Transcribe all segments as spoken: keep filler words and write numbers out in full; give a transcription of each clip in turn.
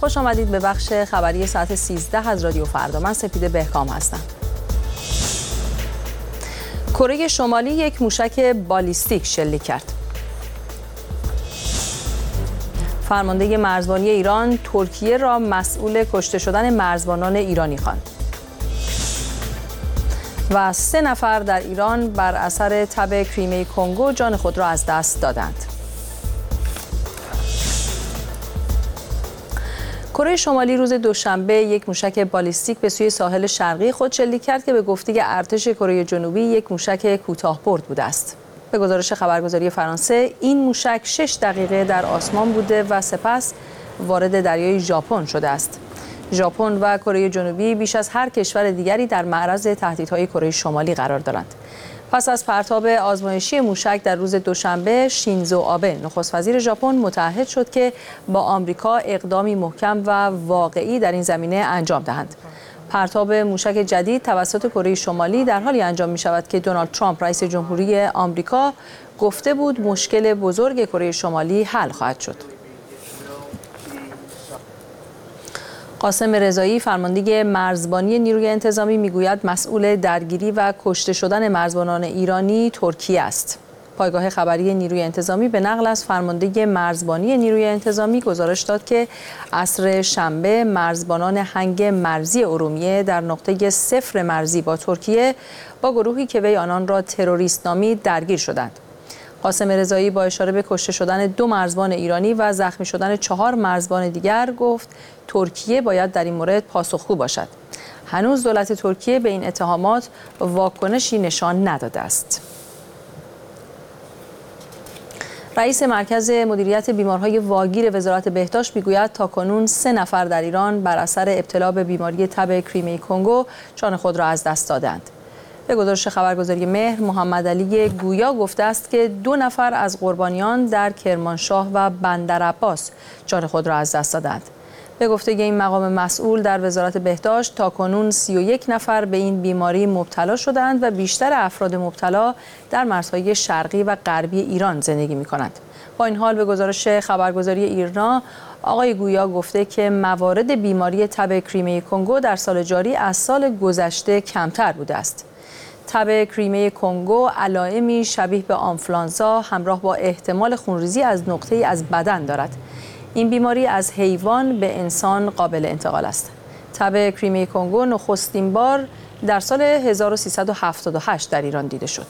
خوش آمدید به بخش خبری ساعت سیزده از رادیو فردا. من سپیده بهکام هستم. کره شمالی یک موشک بالیستیک شلیک کرد. فرمانده مرزبانی ایران ترکیه را مسئول کشته شدن مرزبانان ایرانی خواند. و سه نفر در ایران بر اثر تب کریمه کنگو جان خود را از دست دادند. کره شمالی روز دوشنبه یک موشک بالیستیک به سوی ساحل شرقی خود شلیک کرد که به گفته ارتش کره جنوبی یک موشک کوتاه‌برد بوده است. به گزارش خبرگزاری فرانسه این موشک شش دقیقه در آسمان بوده و سپس وارد دریای ژاپن شده است. ژاپن و کره جنوبی بیش از هر کشور دیگری در معرض تهدیدهای کره شمالی قرار دارند. پس از پرتاب آزمایشی موشک در روز دوشنبه، شینزو آبه نخست وزیر ژاپن متعهد شد که با آمریکا اقدامی محکم و واقعی در این زمینه انجام دهند. پرتاب موشک جدید توسط کره شمالی در حالی انجام می شود که دونالد ترامپ رئیس جمهوری آمریکا گفته بود مشکل بزرگ کره شمالی حل خواهد شد. قاسم رضایی فرمانده مرزبانی نیروی انتظامی میگوید مسئول درگیری و کشته شدن مرزبانان ایرانی ترکیه است. پایگاه خبری نیروی انتظامی به نقل از فرمانده مرزبانی نیروی انتظامی گزارش داد که عصر شنبه مرزبانان هنگ مرزی ارومیه در نقطه صفر مرزی با ترکیه با گروهی که وی آنان را تروریست نامید درگیر شدند. قاسم رضایی با اشاره به کشته شدن دو مرزبان ایرانی و زخمی شدن چهار مرزبان دیگر گفت ترکیه باید در این مورد پاسخگو باشد. هنوز دولت ترکیه به این اتهامات واکنشی نشان نداده است. رئیس مرکز مدیریت بیمارهای واگیر وزارت بهداشت میگوید تاکنون سه نفر در ایران بر اثر ابتلا به بیماری تب کریمه کنگو جان خود را از دست دادند. به گزارش خبرگزاری مهر، محمد علی گویا گفته است که دو نفر از قربانیان در کرمانشاه و بندرعباس جان خود را از دست دادند. به گفته این مقام مسئول در وزارت بهداشت تاکنون سی و یک نفر به این بیماری مبتلا شدند و بیشتر افراد مبتلا در مرزهای شرقی و غربی ایران زندگی می‌کنند. با این حال به گزارش خبرگزاری ایرنا، آقای گویا گفته که موارد بیماری تب کریمه کنگو در سال جاری از سال گذشته کمتر بوده است. تب کریمه کنگو علائمی شبیه به آنفولانزا همراه با احتمال خونریزی از نقطه‌ای از بدن دارد. این بیماری از حیوان به انسان قابل انتقال است. تب کریمه کنگو نخستین بار در سال هزار و سیصد و هفتاد و هشت در ایران دیده شد.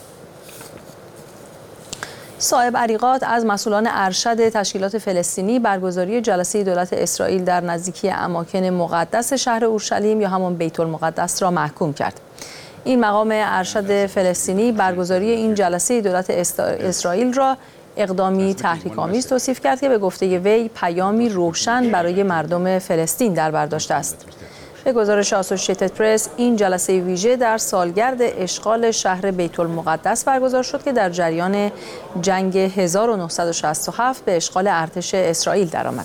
صاحب عریقات از مسئولان ارشد تشکیلات فلسطینی برگزاری جلسه دولت اسرائیل در نزدیکی اماکن مقدس شهر اورشلیم یا همان بیت المقدس را محکوم کرد. این مقام ارشد فلسطینی برگزاری این جلسه دولت اسرائیل را اقدامی تحریک‌آمیز توصیف کرد که به گفته وی پیامی روشن برای مردم فلسطین در بر داشته است. به گزارش اسوسییتد پرس این جلسه ویژه در سالگرد اشغال شهر بیت المقدس برگزار شد که در جریان جنگ هزار و نهصد و شصت و هفت به اشغال ارتش اسرائیل درآمد.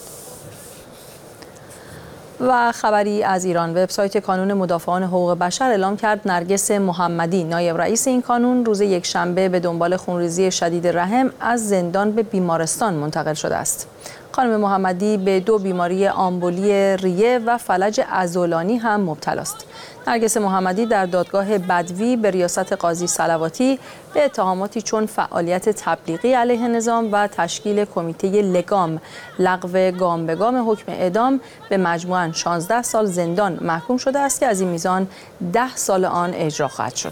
و خبری از ایران، وبسایت کانون مدافعان حقوق بشر اعلام کرد نرگس محمدی نایب رئیس این کانون روز یکشنبه به دنبال خونریزی شدید رحم از زندان به بیمارستان منتقل شده است. خانم محمدی به دو بیماری آمبولی ریه و فلج عضلانی هم مبتلا است. نرگس محمدی در دادگاه بدوی به ریاست قاضی صلواتی به اتهاماتی چون فعالیت تبلیغی علیه نظام و تشکیل کمیته لگام لغو گام به گام حکم اعدام به مجموعاً شانزده سال زندان محکوم شده است که از این میزان ده سال آن اجرا خواهد شد.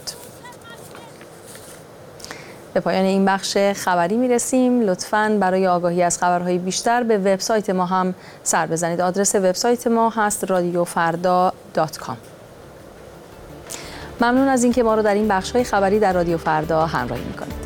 به پایان این بخش خبری میرسیم. لطفاً برای آگاهی از خبرهای بیشتر به وبسایت ما هم سر بزنید. آدرس وبسایت ما هست رادیو فردا دات کام. ممنون از اینکه ما رو در این بخش‌های خبری در رادیو فردا همراهی می‌کنید.